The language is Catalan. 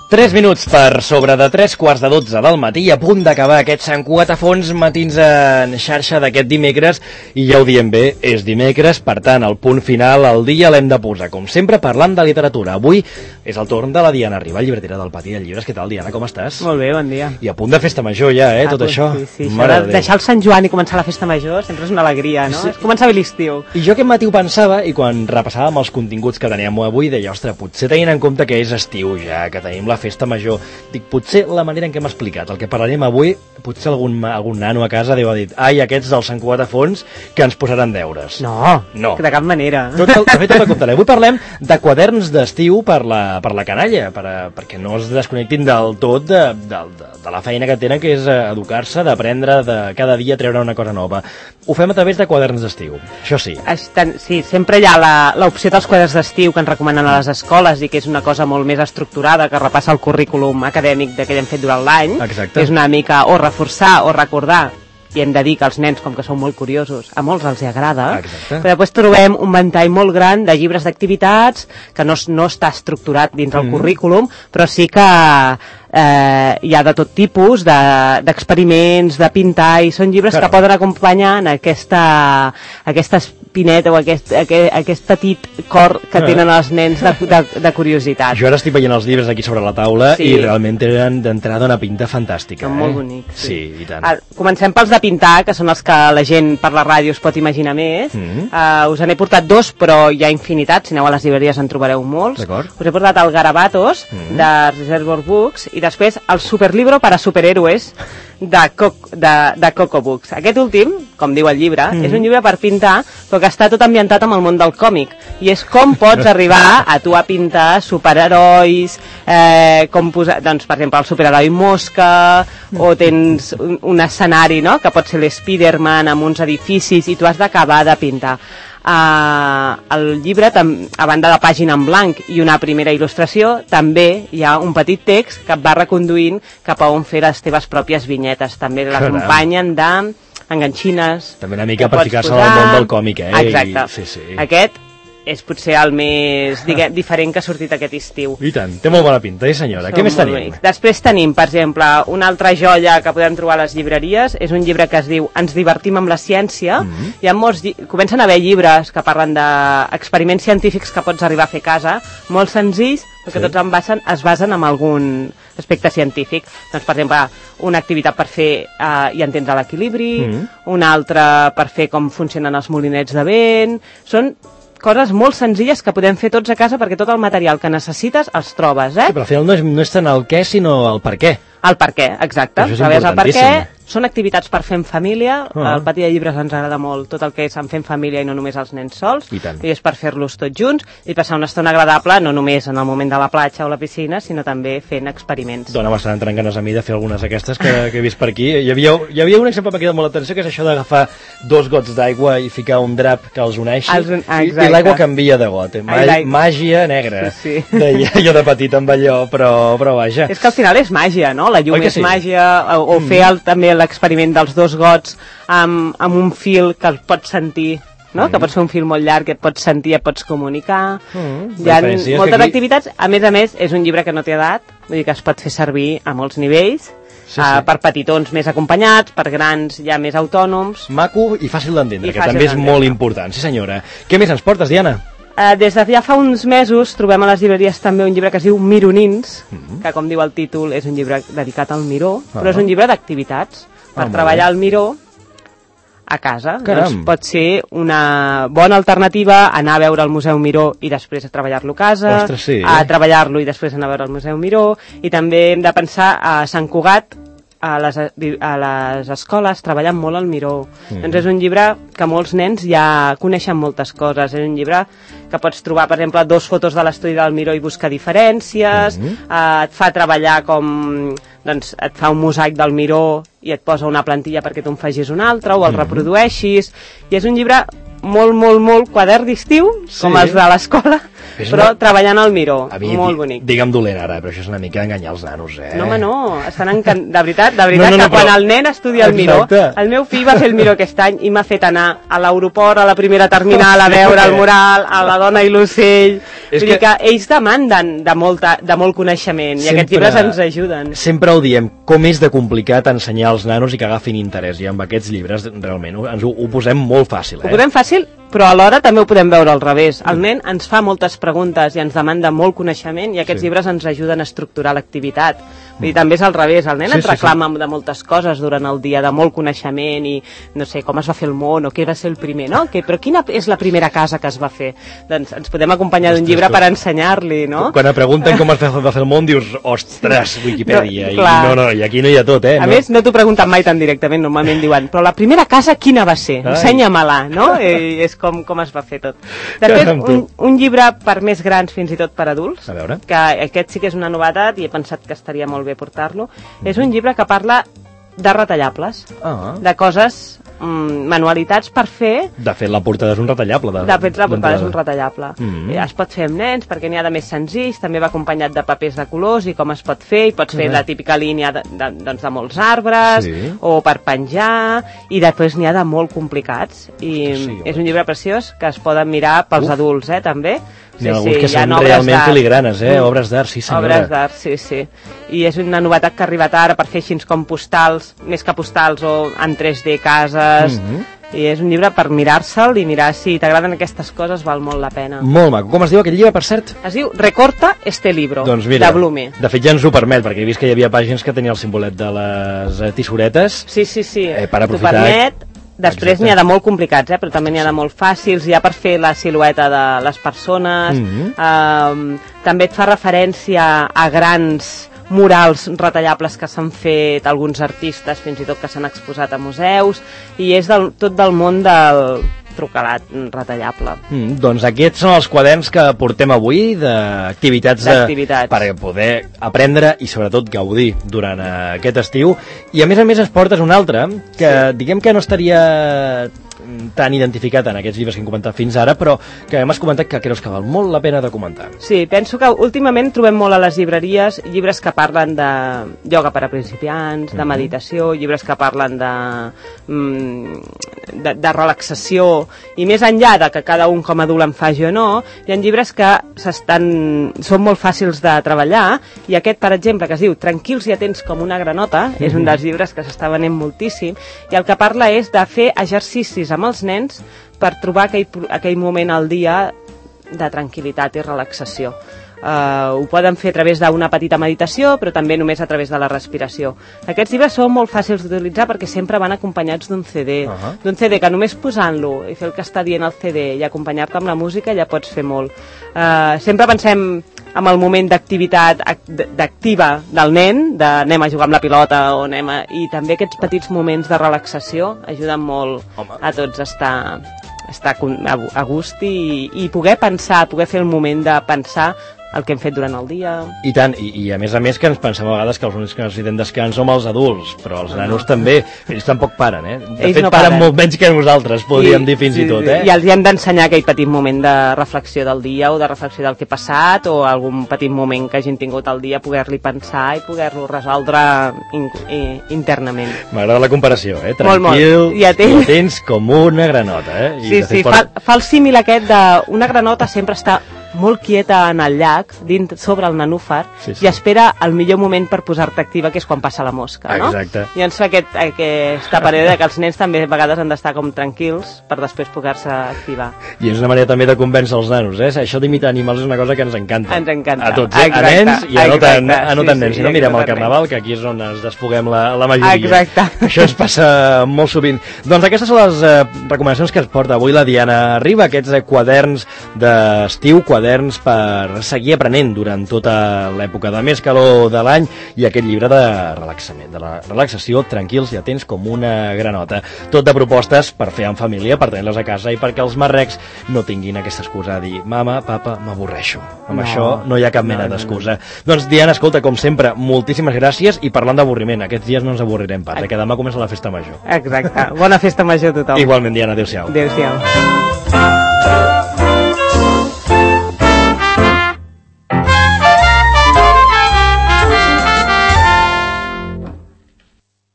3 minuts per sobre de 3:15 del matí i a punt d'acabar aquest Sant Cugatafons matins en xarxa d'aquest dimecres, i ja ho diem bé, és dimecres, per tant el punt final al dia l'hem de posar, com sempre, parlant de literatura. Avui és el torn de la Diana Riba, llibretera del Pati de Llibres. Què tal, Diana, com estàs? Molt bé, bon dia. I a punt de festa major ja, tot això. Sí, deixar el Sant Joan i començar la festa major sempre és una alegria, no? Sí. És començar bé l'estiu. I jo aquest matí ho pensava, i quan repassàvem els continguts que teníem avui, deia, ostres, potser tenint en compte que és estiu ja, que tenim la festa major, dic, potser la manera en què hem explicat el que parlarem avui, potser algun nano a casa deu haver dit, ai, aquests del Sant Cugatafons que ens posaran deures. No, de cap manera. De fet, tot el comptaré. Avui parlem de quaderns d'estiu per la canalla, perquè no es desconnectin del tot de la feina que tenen, que és educar-se, d'aprendre, de cada dia treure una cosa nova. Ho fem a través de quaderns d'estiu, això sí. Sí, sempre hi ha l'opció dels quaderns d'estiu que ens recomanen a les escoles i que és una cosa molt més estructurada, que repassa el currículum acadèmic que hem fet durant l'any. Exacte. És una mica o reforçar o recordar, i hem de dir que els nens, com que són molt curiosos, a molts els agrada. Exacte. Però després trobem un ventall molt gran de llibres d'activitats que no està estructurat dins el currículum, però sí que hi ha de tot tipus d'experiments, de pintar, i són llibres que poden acompanyar en aquesta espineta o aquest petit cor que tenen els nens de curiositat. Jo ara estic veient els llibres aquí sobre la taula i realment tenen d'entrada una pinta fantàstica. Són molt bonics. Sí, i tant. Comencem pels de pintar, que són els que la gent per la ràdio es pot imaginar més. Us en he portat 2, però hi ha infinitat, si aneu a les llibreries en trobareu molts. Us he portat el Garabatos, de Reservoir Books, i després el Superlibro para Superhéroes, de Coco Books. Aquest últim, com diu el llibre, és un llibre per pintar, però que està tot ambientat amb el món del còmic, i és com pots arribar a tu a pintar superherois, com posar, doncs, per exemple, el superheroi Mosca, o tens un escenari, no?, que pot ser l'Spiderman amb uns edificis, i tu has d'acabar de pintar. El llibre, a banda de la pàgina en blanc i una primera il·lustració, també hi ha un petit text que et va reconduint cap a on fer les teves pròpies vinyetes. També l'acompanyen d'enganxines. També una mica per ficar-se al món del còmic, Exacte. Sí. Aquest és potser el més diferent que ha sortit aquest estiu. I tant, té molt bona pinta, senyora. Què més tenim? Després tenim, per exemple, una altra joia que podem trobar a les llibreries. És un llibre que es diu Ens divertim amb la ciència. Hi ha molts, comencen a haver llibres que parlen d'experiments científics que pots arribar a fer a casa, molt senzills, perquè tots es basen en algun aspecte científic. Doncs, per exemple, una activitat per fer i entendre l'equilibri, una altra per fer com funcionen els molinets de vent. Són coses molt senzilles que podem fer tots a casa perquè tot el material que necessites els trobes, Sí, però al final no és tant el què, sinó el per què. El per què, exacte. Això és importantíssim. El per què són activitats per fer en família. Al Pati de Llibres ens agrada molt tot el que és en fer en família i no només els nens sols. I tant. I és per fer-los tots junts i passar una estona agradable, no només en el moment de la platja o la piscina, sinó també fent experiments. Dona bastant entrant ganes a mi de fer algunes d'aquestes que he vist per aquí. Hi havia un exemple que m'ha cridat molt l'atenció, que és això d'agafar 2 gots d'aigua i ficar un drap que els uneixi, i l'aigua canvia de got. Màgia negra. Sí. Deia jo de petit amb allò, però vaja. És que al final és màgia, no? La llum és màgia, o fer també l'experiment dels 2 gots amb un fil que el pots sentir, no? Que pots fer un fil molt llarg, que et pots sentir, et pots comunicar. Hi ha moltes activitats. A més, és un llibre que no té edat, vull dir que es pot fer servir a molts nivells, per petitons més acompanyats, per grans ja més autònoms. Maco i fàcil d'entendre, que també és molt important. Sí, senyora. Què més ens portes, Diana? Des de ja fa uns mesos trobem a les llibreries també un llibre que es diu Mironins, que, com diu el títol, és un llibre dedicat al miró, però és un llibre d'activitats per treballar el miró a casa. Doncs pot ser una bona alternativa anar a veure el Museu Miró i després a treballar-lo a casa, a treballar-lo i després anar a veure el Museu Miró, i també hem de pensar a Sant Cugat, a les escoles treballen molt al miró. Doncs és un llibre que molts nens ja coneixen moltes coses. És un llibre que pots trobar, per exemple, 2 fotos de l'estudi del miró i buscar diferències, et fa treballar doncs et fa un mosaic del miró i et posa una plantilla perquè tu en facis una altra o el reprodueixis, i és un llibre molt quadern d'estiu, com els de l'escola, però treballant al miró, molt bonic. Digue'm dolent ara, però això és una mica enganyar els nanos, No, home, no, estan de veritat que quan el nen estudia al miró, el meu fill va fer el miró aquest any i m'ha fet anar a l'aeroport, a la primera terminal, a veure el mural, a la dona i l'ocell. Vull dir que ells demanden de molt coneixement i aquests llibres ens ajuden. Sempre ho diem, com és de complicat ensenyar als nanos i que agafin interès, i amb aquests llibres realment ho posem molt fàcil. Ho posem fàcil, però alhora també ho podem veure al revés. El nen ens fa moltes preguntes i ens demanda molt coneixement i aquests llibres ens ajuden a estructurar l'activitat. Vull dir, també és al revés, el nen ens reclama de moltes coses durant el dia, de molt coneixement i no sé, com es va fer el món o què va ser el primer, no? Però quina és la primera casa que es va fer? Doncs ens podem acompanyar d'un llibre per ensenyar-li, no? Quan pregunten com es va fer el món dius, ostres, Wikipedia, i aquí no hi ha tot, A més, no t'ho pregunten mai tan directament, normalment diuen, però la primera casa quina va ser? Ensenya-me-la, no? És com es va fer tot. De fet, un llibre per més grans, fins i tot per adults, que aquest sí que és una novetat i he pensat que estaria molt bé portar-lo, és un llibre que parla de retallables, de coses, manualitats per fer... De fet, la portada és un retallable. De fet, la portada és un retallable. Es pot fer amb nens, perquè n'hi ha de més senzills, també va acompanyat de papers de colors i com es pot fer, i pots fer la típica línia de molts arbres, o per penjar, i després n'hi ha de molt complicats. I és un llibre preciós que es poden mirar pels adults, també. N'hi ha alguns que són realment filigranes, obres d'art, sí senyora. Obres d'art, sí. I és una novetat que ha arribat ara per fer així com postals, més que postals o en 3D cases, i és un llibre per mirar-se'l i mirar si t'agraden aquestes coses, val molt la pena. Molt maco. Com es diu aquest llibre, per cert? Es diu Recorta este libro, de Blume. De fet ja ens ho permet, perquè he vist que hi havia pàgines que tenia el simbolet de les tissuretes. Sí, per aprofitar... T'ho permet. Després n'hi ha de molt complicats, però també n'hi ha de molt fàcils, ja per fer la silueta de les persones. També et fa referència a grans murals retallables que s'han fet alguns artistes, fins i tot que s'han exposat a museus, i és tot del món del trucalat retallable. Doncs aquests són els quaderns que portem avui d'activitats per poder aprendre i sobretot gaudir durant aquest estiu, i a més es portes un altre que diguem que no estaria tan identificat en aquests llibres que hem comentat fins ara, però que m'has comentat que creus que val molt la pena de comentar. Sí, penso que últimament trobem molt a les llibreries llibres que parlen de ioga per a principiants, de meditació, llibres que parlen de relaxació, i més enllà de que cada un com a adult en faci o no, hi ha llibres que són molt fàcils de treballar, i aquest, per exemple, que es diu Tranquils i atents com una granota, és un dels llibres que s'està venent moltíssim, i el que parla és de fer exercicis amb els nens per trobar aquell moment al dia de tranquil·litat i relaxació. Ho poden fer a través d'una petita meditació, però també només a través de la respiració. Aquests llibres són molt fàcils d'utilitzar perquè sempre van acompanyats d'un CD, que només posant-lo i fer el que està dient el CD i acompanyar-te amb la música ja pots fer molt. Sempre pensem amb el moment d'activitat d'activa del nen, anem a jugar amb la pilota i també aquests petits moments de relaxació ajuden molt a tots a estar a gust i poder pensar, poder fer el moment de pensar el que hem fet durant el dia. I tant, i a més que ens pensem a vegades que els únics que necessitem descans som els adults, però els nanos també, ells tampoc paren, De fet, paren molt menys que nosaltres, podríem dir fins i tot, I els hem d'ensenyar aquell petit moment de reflexió del dia o de reflexió del que ha passat o algun petit moment que hagin tingut al dia, poder-li pensar i poder-lo resoldre internament. M'agrada la comparació, Tranquil i atents com una granota, Sí, fa el símil aquest d'una granota sempre està molt quieta en el llac, sobre el nenúfar, i espera el millor moment per posar-te activa, que és quan passa la mosca, no? Exacte. I ens fa aquesta parella que els nens també a vegades han d'estar com tranquils per després poder-se activar. I és una manera també de convèncer els nanos, Això d'imitar animals és una cosa que ens encanta. Ens encanta. A tots, a nens i a no tan nens. Si no, mirem el Carnaval, que aquí és on ens desfoguem la majoria. Exacte. Això ens passa molt sovint. Doncs aquestes són les recomanacions que ens porta avui la Diana Riba, aquests quaderns d'estiu, quaderns per seguir aprenent durant tota l'època de més calor de l'any, i aquest llibre de relaxament, de la relaxació, Tranquils i atents com una granota. Tot de propostes per fer en família, per tenir-les a casa i perquè els marrecs no tinguin aquesta excusa de dir mama, papa, m'avorreixo. Amb això no hi ha cap mena d'excusa. Doncs Diana, escolta, com sempre, moltíssimes gràcies, i parlant d'avorriment, aquests dies no ens avorrirem pas, que demà comença la festa major. Exacte. Bona festa major a tothom. Igualment, Diana, adéu-siau. Adéu-siau.